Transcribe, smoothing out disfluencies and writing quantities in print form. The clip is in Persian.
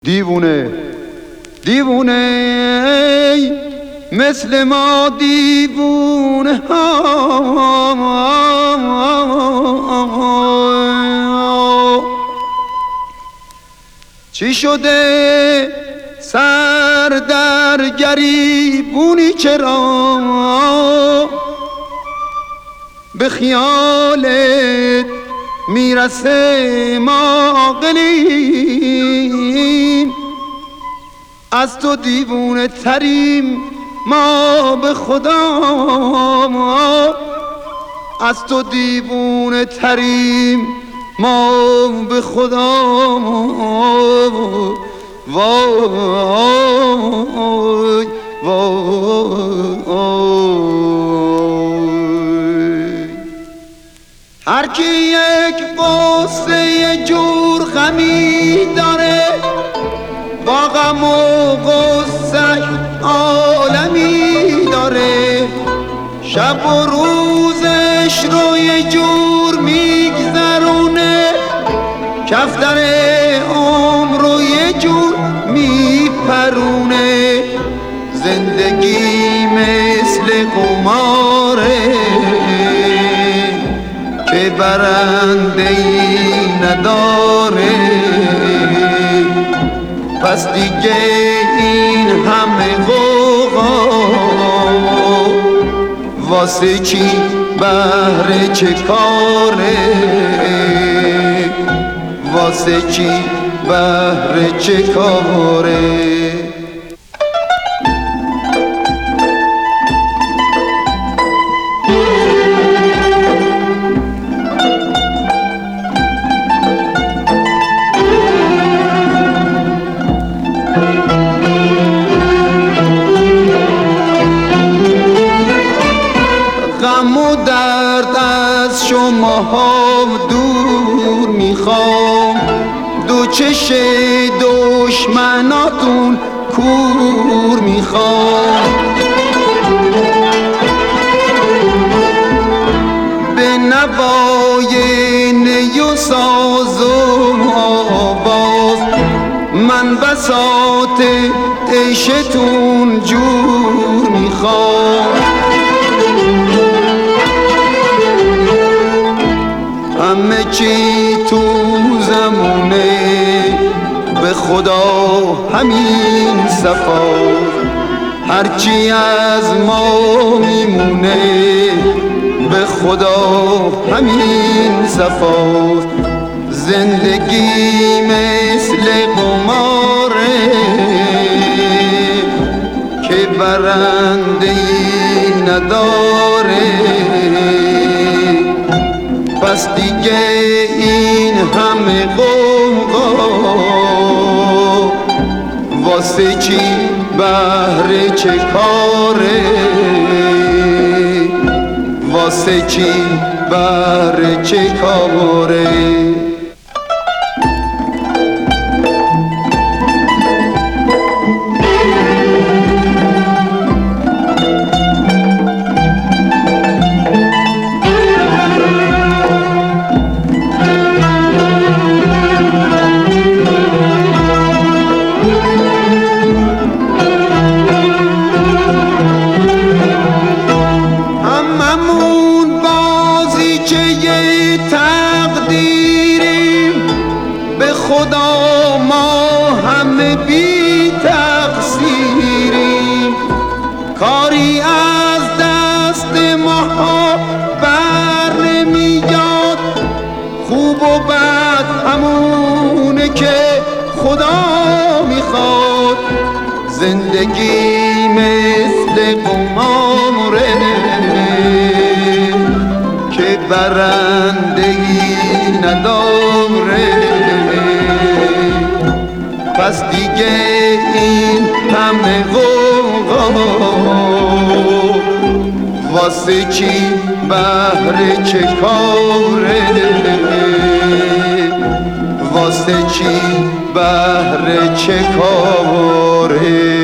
دیوونه دیوونه مثل ما دیوونه چی شده سر در گریبونی چرا به خیالت میرسه ما عاقلیم از تو دیوونه تریم ما به خدا از تو دیوونه تریم ما به خدا وای وای هر کی یک قصه جور غمی داره با غم و غصه عالمی داره شب و روزش رو یه جور میگذرونه کفتر عمر رو یه جور میپرونه زندگی مثل قماره که برنده ای نداره پس دیگه این همه غوغا واسه چی بهر چه کاره واسه چی بهر چه کاره غم و درد از شما دور میخوام دو چش دشمناتون کور میخوام به نوای نی و ساز و آواز من بساط عیشتون جور میخوام همه چی تو زمونه به خدا همین صفا هرچی از ما میمونه به خدا همین صفا زندگی مثل قماره که برنده ای نداره پس دیگه این همه غوغا واسه چی بهر چه کاره واسه چی بهر چه کاره خدا ما همه بی تقصیریم کاری از دست ما بر نمیاد خوب و بد همونه که خدا میخواد زندگی مثل قماره که برندگی نداره پس دیگه این همه غوغا واسه چی بهر چه کاره واسه چی بهر چه کاره